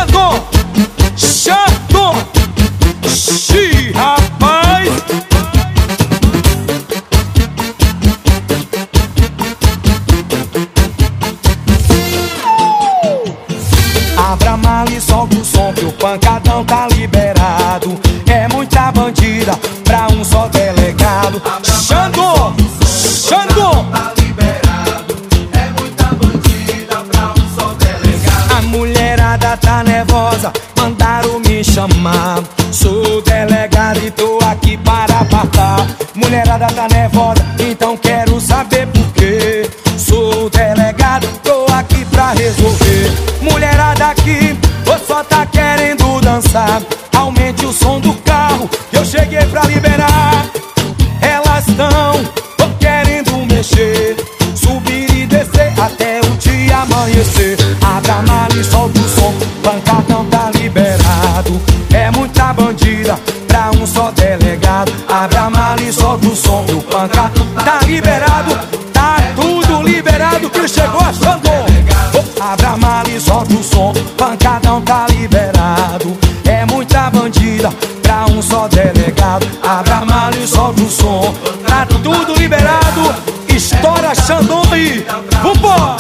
Xandão, Xandão, xi, rapaz. Abra a mala e solta o som que o pancadão tá liberado. É muita bandida pra um só delegado. Xandão, Xandão, tá liberado. É muita bandida pra um só delegado. a mulherada tá nervosa, mandaram me chamar. Sou delegado e tô aqui para apartar. Mulherada tá nervosa, então quero saber por quê. Sou delegado, tô aqui pra resolver. Mulherada aqui, ou só tá querendo dançar. Aumente o som do carro, eu cheguei pra liberar. Elas tão querendo mexer, subir e descer até o dia amanhecer. Abra a mala e solta o som, pancadão tá liberado. É muita bandida pra um só delegado. Abra a mala e solta o som, o pancadão tá liberado. Tá tudo liberado que chegou a Xandão. Abra a mala e solta o som, pancadão tá liberado. É muita bandida pra um só delegado. Abra a mala e solta o som, tá tudo liberado. Estoura Xandão aí, vambora!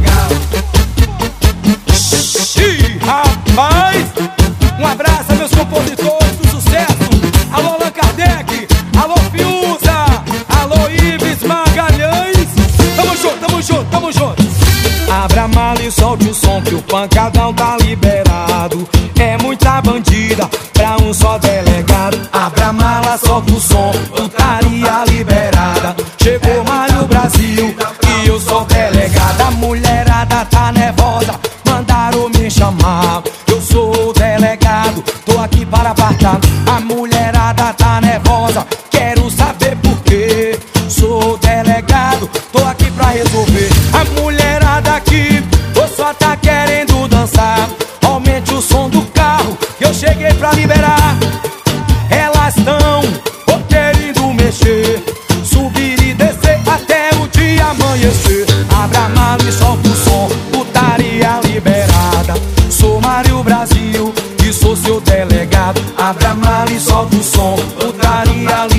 Xi, rapaz! Um abraço a meus compositores do sucesso. Alô Allan Kardec, alô Fiuza, alô Ives Magalhães. Tamo junto, tamo junto, tamo junto. Abra a mala e solte o som que o pancadão tá liberado. É muita bandida pra um só delegado. Abra a mala, solta o som, putaria liberada. Chegou Mário Brasil e eu sou delegado. A mulherada tá nervosa, mandaram me chamar. Eu sou delegado, tô aqui para apartar. A mulherada tá nervosa, quero saber por quê. Sou delegado, tô aqui pra resolver. A mulherada aqui, ou só tá querendo dançar. Aumente o som do carro, que eu cheguei pra liberar. Elas tão querendo mexer, subir e descer até o dia amanhecer. Abra a mala e solta o som, putaria liberada. Sou Mário Brasil e sou seu delegado. Abra a mala e solta o som, putaria liberada.